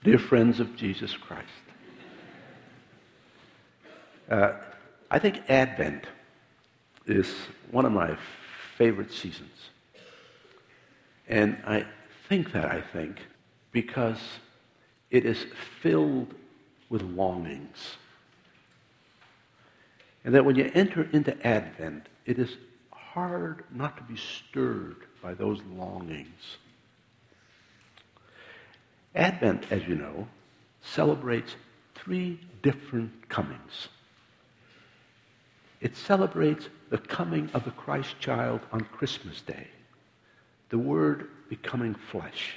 Dear friends of Jesus Christ, I think Advent is one of my favorite seasons. And I think because it is filled with longings. And that when you enter into Advent, it is hard not to be stirred by those longings. Advent, as you know, celebrates 3 different comings. It celebrates the coming of the Christ child on Christmas Day, the Word becoming flesh.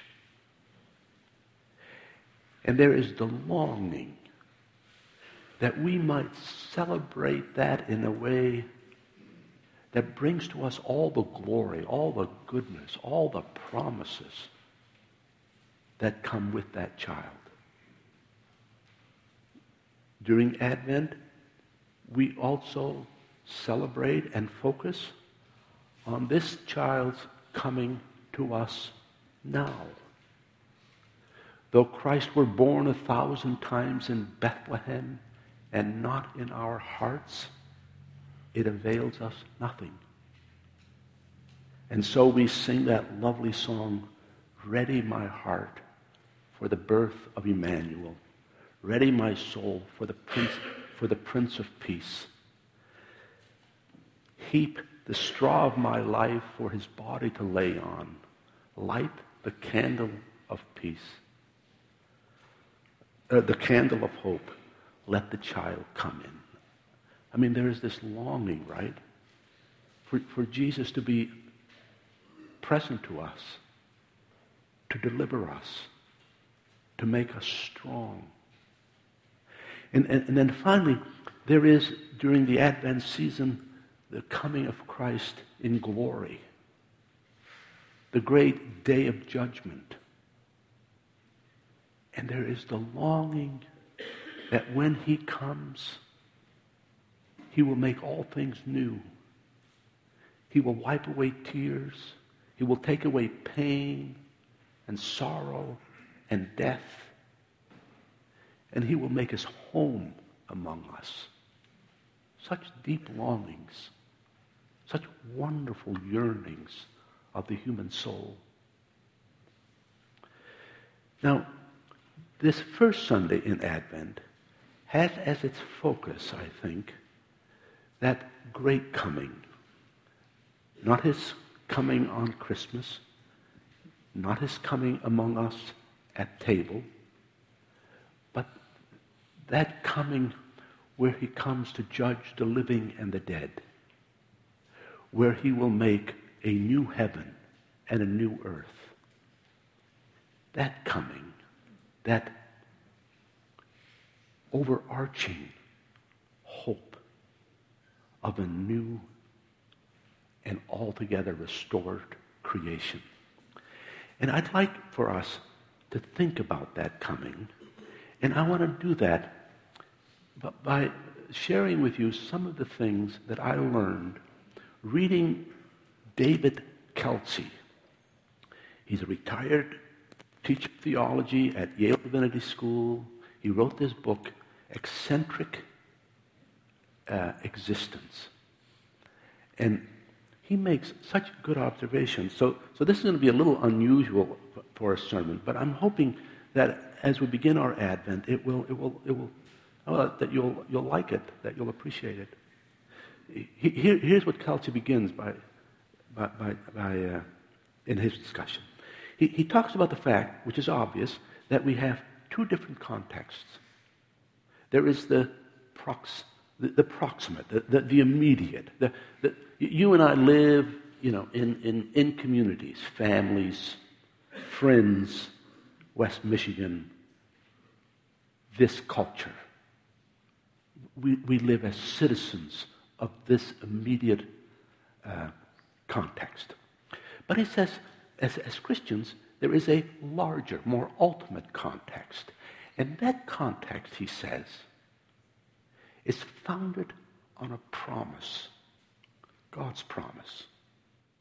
And there is the longing that we might celebrate that in a way that brings to us all the glory, all the goodness, all the promises that come with that child. During Advent, we also celebrate and focus on this child's coming to us now. Though Christ were born 1,000 times in Bethlehem and not in our hearts, it avails us nothing. And so we sing that lovely song, "Ready my heart for the birth of Emmanuel. Ready my soul for the Prince of Peace. Heap the straw of my life for his body to lay on. Light the candle of peace. The candle of hope. Let the child come in." I mean, there is this longing, right? For Jesus to be present to us, to deliver us, to make us strong. And then finally, there is, during the Advent season, the coming of Christ in glory. The great day of judgment. And there is the longing that when he comes, he will make all things new. He will wipe away tears. He will take away pain and sorrow and death. And he will make his home among us. Such deep longings, such wonderful yearnings of the human soul. Now, this first Sunday in Advent has as its focus, I think, that great coming. Not his coming on Christmas, not his coming among us at table, but that coming where he comes to judge the living and the dead, where he will make a new heaven and a new earth. That coming, that overarching hope of a new and altogether restored creation. And I'd like for us to think about that coming. And I want to do that by sharing with you some of the things that I learned reading David Kelsey. He's a retired teacher of theology at Yale Divinity School. He wrote this book, Eccentric Existence. And he makes such good observations. So this is going to be a little unusual for a sermon, but I'm hoping that as we begin our Advent, that you'll like it, that you'll appreciate it. Here's what Kelsey begins by in his discussion. He talks about the fact, which is obvious, that we have 2 different contexts. There is the proximate, the immediate. You and I live, in communities, families, friends, West Michigan, this culture. We live as citizens of this immediate context. But he says, as Christians, there is a larger, more ultimate context. And that context, he says, is founded on a promise, God's promise.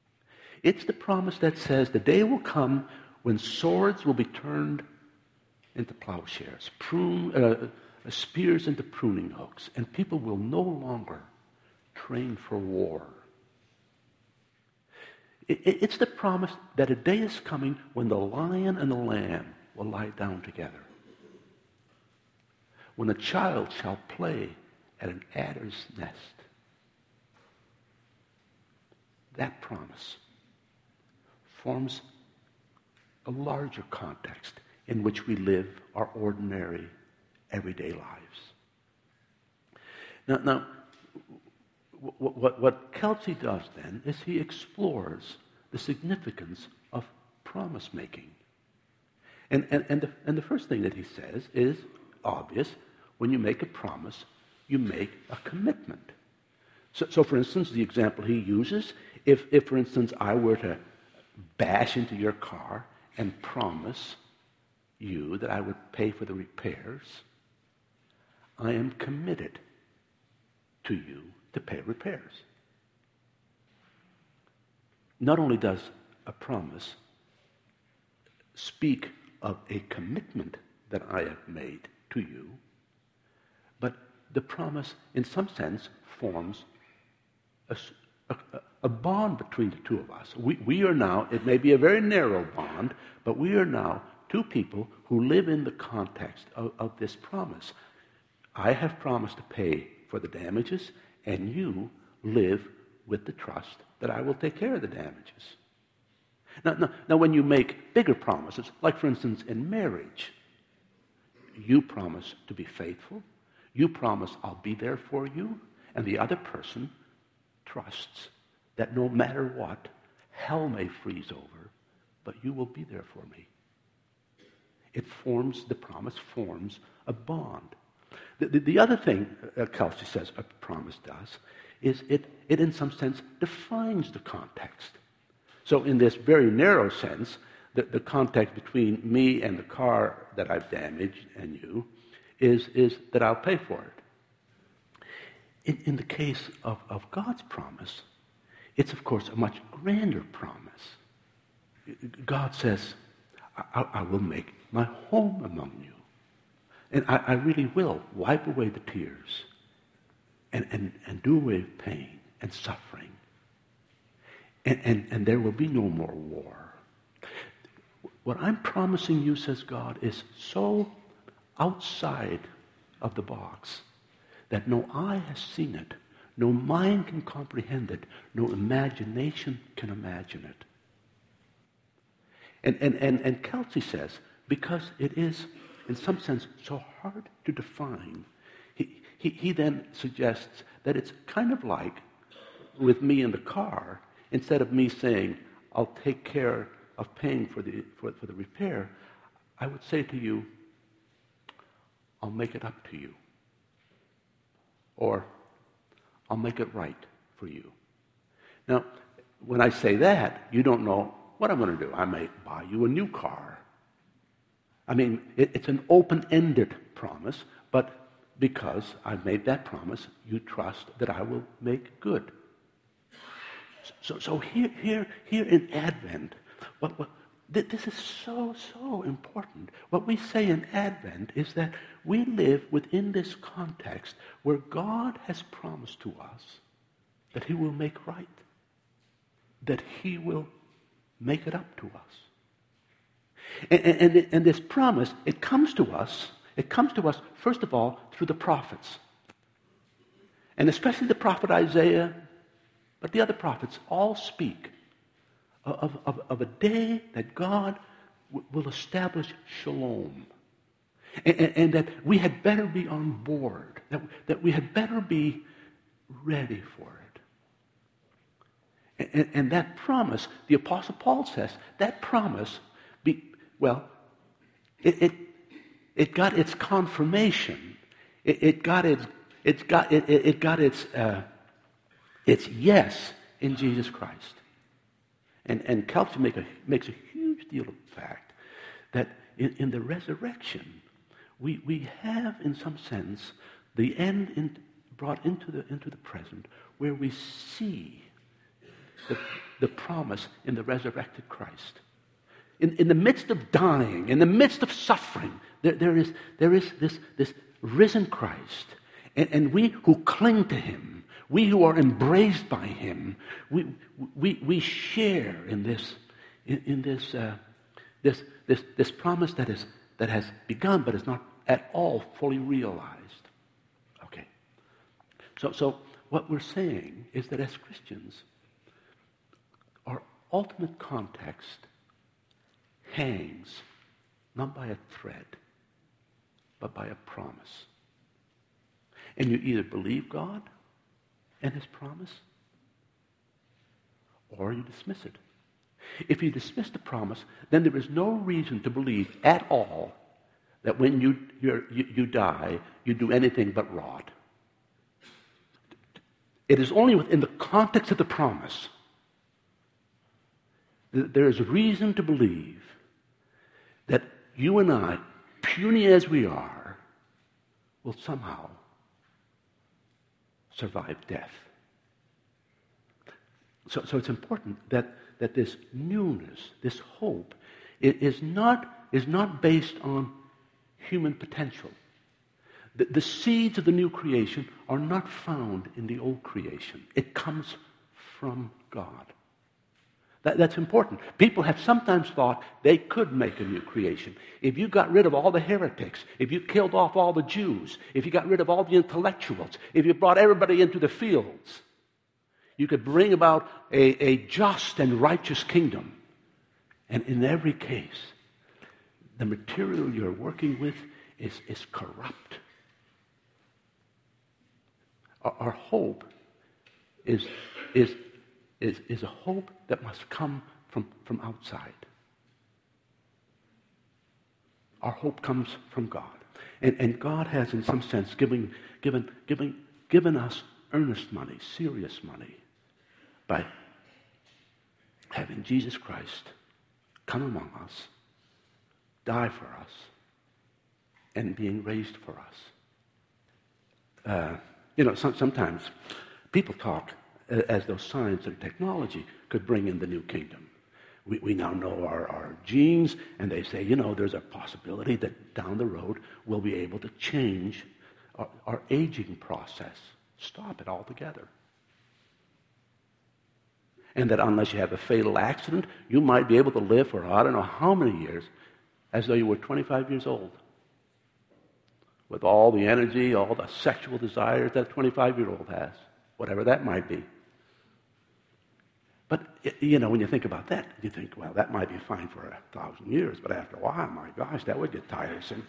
It's the promise that says the day will come when swords will be turned into plowshares, spears into pruning hooks, and people will no longer train for war. It's the promise that a day is coming when the lion and the lamb will lie down together. When a child shall play at an adder's nest. That promise forms a larger context in which we live our ordinary, everyday lives. Now, what Kelsey does then is he explores the significance of promise making. And the first thing that he says is obvious. When you make a promise, you make a commitment. So for instance, the example he uses, if for instance I were to bash into your car and promise you that I would pay for the repairs, I am committed to you to pay repairs. Not only does a promise speak of a commitment that I have made to you, but the promise, in some sense, forms a bond between the two of us. We are now, it may be a very narrow bond, but we are now two people who live in the context of this promise. I have promised to pay for the damages, and you live with the trust that I will take care of the damages. Now, when you make bigger promises, like for instance in marriage, you promise to be faithful, you promise I'll be there for you, and the other person trusts that no matter what, hell may freeze over, but you will be there for me. The promise forms a bond. The other thing Kelsey says a promise does is it in some sense defines the context. So in this very narrow sense, the context between me and the car that I've damaged and you is that I'll pay for it. In the case of God's promise, it's of course a much grander promise. God says, I will make my home among you. And I really will wipe away the tears and do away with pain and suffering. And there will be no more war. What I'm promising you, says God, is so outside of the box that no eye has seen it, no mind can comprehend it, no imagination can imagine it. And Kelsey says, because it is, in some sense, so hard to define, he then suggests that it's kind of like with me in the car, instead of me saying, I'll take care of paying for the repair, I would say to you, I'll make it up to you. Or I'll make it right for you. Now, when I say that, you don't know what I'm going to do. I may buy you a new car. I mean, it's an open-ended promise, but because I've made that promise, you trust that I will make good. So here in Advent, this is so important. What we say in Advent is that we live within this context where God has promised to us that he will make right, that he will make it up to us. And this promise, it comes to us first of all through the prophets. And especially the prophet Isaiah, but the other prophets all speak of a day that God will establish shalom. And that we had better be on board, that we had better be ready for it. And that promise, the Apostle Paul says, that promise, it got its confirmation. It got its yes in Jesus Christ. And Kelsey makes a huge deal of the fact that in the resurrection, we have, in some sense, the end brought into the present, where we see the promise in the resurrected Christ. In the midst of dying, in the midst of suffering, There is this risen Christ. And we who cling to him, we who are embraced by him, we share in this promise that has begun but is not at all fully realized. Okay. So what we're saying is that as Christians, our ultimate context hangs not by a thread, but by a promise. And you either believe God and his promise, or you dismiss it. If you dismiss the promise, then there is no reason to believe at all that when you die, you do anything but rot. It is only within the context of the promise that there is reason to believe that you and I, puny as we are, will somehow survive death. So it's important that this newness, this hope, is not based on human potential. The seeds of the new creation are not found in the old creation. It comes from God. That's important. People have sometimes thought they could make a new creation. If you got rid of all the heretics, if you killed off all the Jews, if you got rid of all the intellectuals, if you brought everybody into the fields, you could bring about a just and righteous kingdom. And in every case, the material you're working with is corrupt. Our hope is a hope that must come from outside. Our hope comes from God. And God has, in some sense, given us earnest money, serious money, by having Jesus Christ come among us, die for us, and being raised for us. Sometimes people talk as though science and technology could bring in the new kingdom. We now know our genes, and they say, there's a possibility that down the road we'll be able to change our aging process, stop it altogether. And that unless you have a fatal accident, you might be able to live for I don't know how many years as though you were 25 years old. With all the energy, all the sexual desires that a 25-year-old has, whatever that might be. But, when you think about that, you think, well, that might be fine for 1,000 years, but after a while, my gosh, that would get tiresome.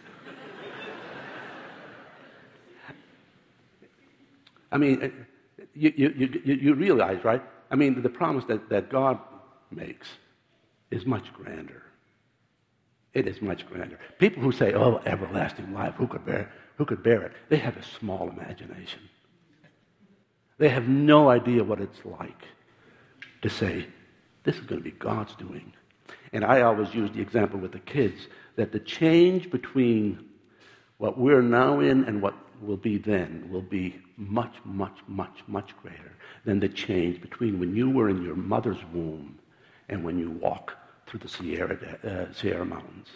I mean, you realize, right? I mean, the promise that God makes is much grander. It is much grander. People who say, oh, everlasting life, who could bear it? They have a small imagination. They have no idea what it's like to say, this is going to be God's doing. And I always use the example with the kids that the change between what we're now in and what will be then will be much, much, much, much greater than the change between when you were in your mother's womb and when you walk through the Sierra Mountains.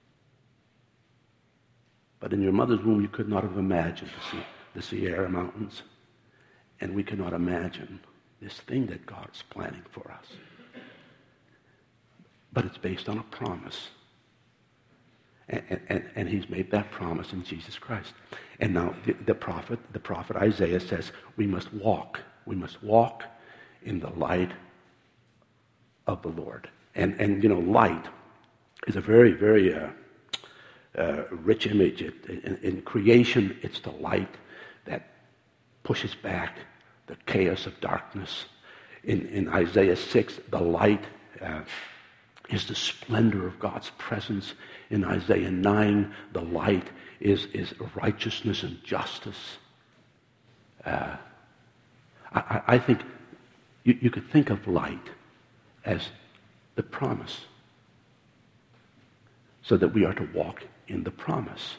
But in your mother's womb, you could not have imagined to see the Sierra Mountains. And we cannot imagine this thing that God is planning for us. But it's based on a promise. And he's made that promise in Jesus Christ. And now the prophet Isaiah says we must walk in the light of the Lord. And light is a very, very rich image. In creation, it's the light that pushes back the chaos of darkness. In Isaiah 6, the light is the splendor of God's presence. In Isaiah 9, the light is righteousness and justice. I think you could think of light as the promise, so that we are to walk in the promise.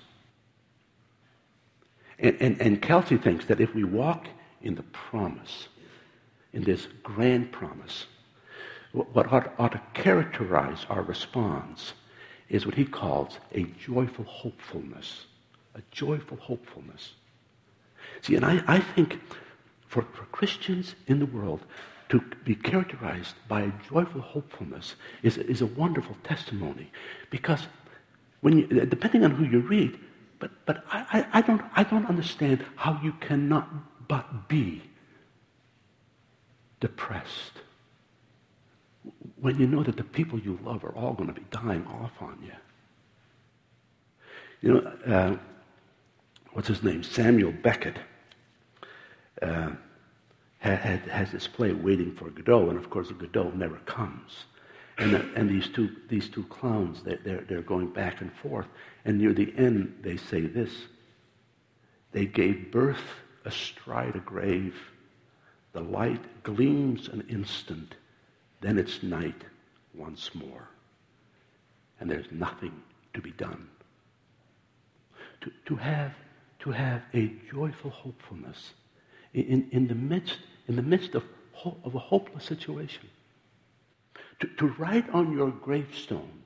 And Kelsey thinks that if we walk in the promise, in this grand promise, what ought to characterize our response is what he calls a joyful hopefulness. A joyful hopefulness. See, and I think for Christians in the world to be characterized by a joyful hopefulness is a wonderful testimony. Because when you, depending on who you read, but I don't understand how you cannot but be depressed when you know that the people you love are all going to be dying off on you. You know, what's his name? Samuel Beckett has this play, Waiting for Godot, and of course Godot never comes. And these two clowns, they're going back and forth, and near the end they say this: they gave birth astride a grave. The light gleams an instant, then it's night once more, and there's nothing to be done. To have a joyful hopefulness in the midst of a hopeless situation. To write on your gravestone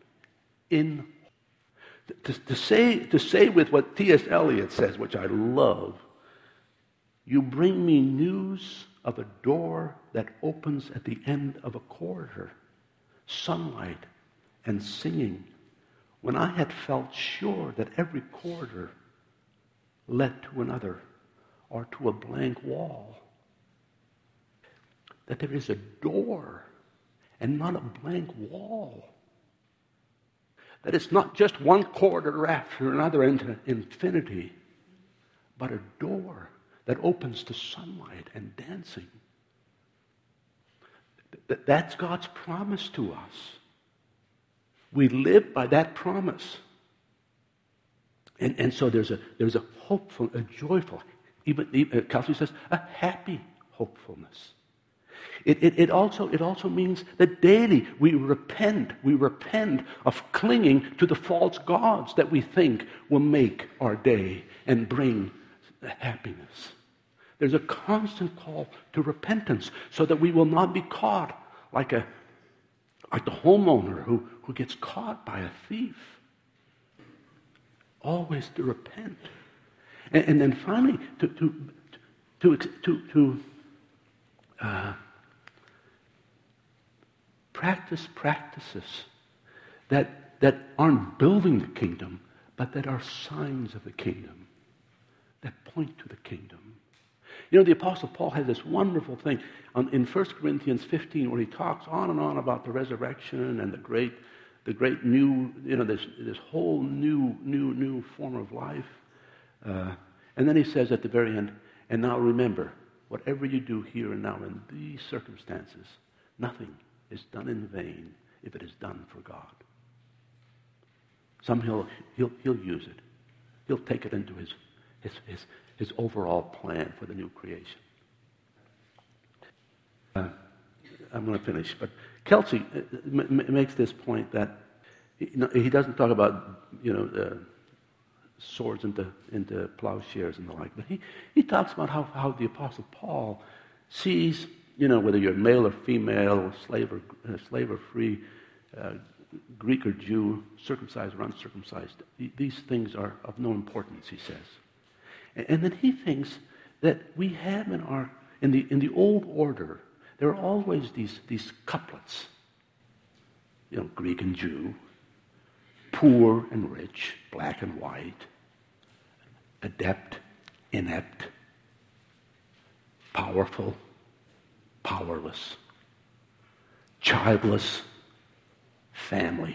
to say with what T.S. Eliot says, which I love, you bring me news of a door that opens at the end of a corridor, sunlight and singing, when I had felt sure that every corridor led to another or to a blank wall. That there is a door and not a blank wall. That it's not just one corridor after another into infinity, but a door that opens to sunlight and dancing. That's God's promise to us. We live by that promise. And so there's a hopeful, a joyful, even Kelsey says, a happy hopefulness. It also means that daily we repent of clinging to the false gods that we think will make our day and bring happiness. There's a constant call to repentance so that we will not be caught like the homeowner who gets caught by a thief. Always to repent. And then finally to practice practices that aren't building the kingdom, but that are signs of the kingdom, that point to the kingdom. You know, the Apostle Paul has this wonderful thing in 1 Corinthians 15 where he talks on and on about the resurrection and the great new, this whole new form of life. And then he says at the very end, and now remember, whatever you do here and now in these circumstances, nothing is done in vain if it is done for God. He'll use it. He'll take it into his overall plan for the new creation. I'm going to finish, but Kelsey makes this point that he doesn't talk about swords into plowshares and the like, but he talks about how the Apostle Paul sees, whether you're male or female, slave or free, Greek or Jew, circumcised or uncircumcised. These things are of no importance, he says. And then he thinks that we have in the old order, there are always these couplets. Greek and Jew, poor and rich, black and white, adept, inept, powerful, powerless, childless, family,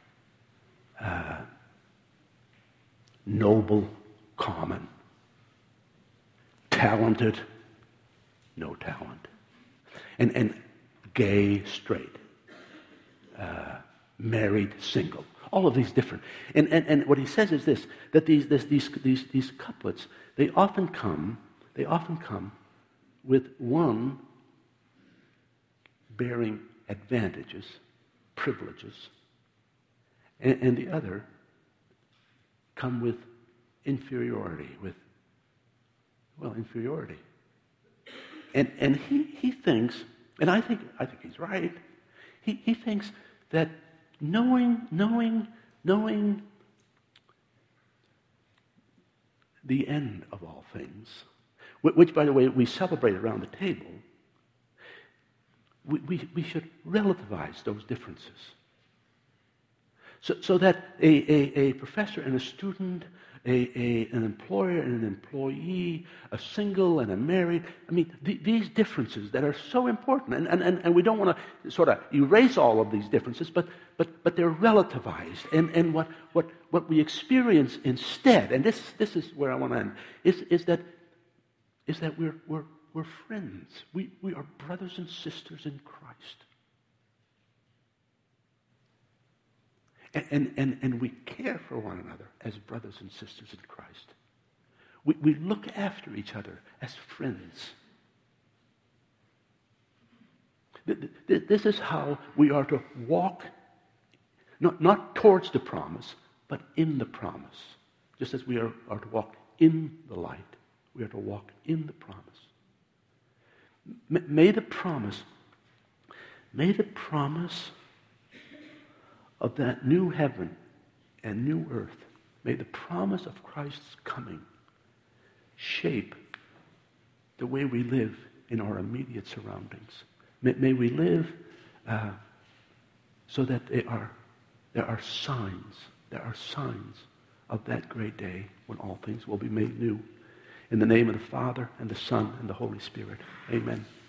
noble, common, talented, no talent, and gay, straight, married, single. All of these different. And what he says is this, that these couplets, they often come with one bearing advantages, privileges, and the other come with inferiority, inferiority. And he thinks, and I think he's right, he thinks that knowing knowing the end of all things, which, by the way, we celebrate around the table, we should relativize those differences. So that a professor and a student, an employer and an employee, a single and a married, these differences that are so important, and we don't want to sort of erase all of these differences, but they're relativized. And what we experience instead, and this is where I want to end, is that we're friends. We are brothers and sisters in Christ. And we care for one another as brothers and sisters in Christ. We look after each other as friends. This is how we are to walk, not towards the promise, but in the promise. Just as we are to walk in the light, we are to walk in the promise. May the promise of that new heaven and new earth, may the promise of Christ's coming shape the way we live in our immediate surroundings. May we live so that there are signs of that great day when all things will be made new. In the name of the Father, and the Son, and the Holy Spirit. Amen.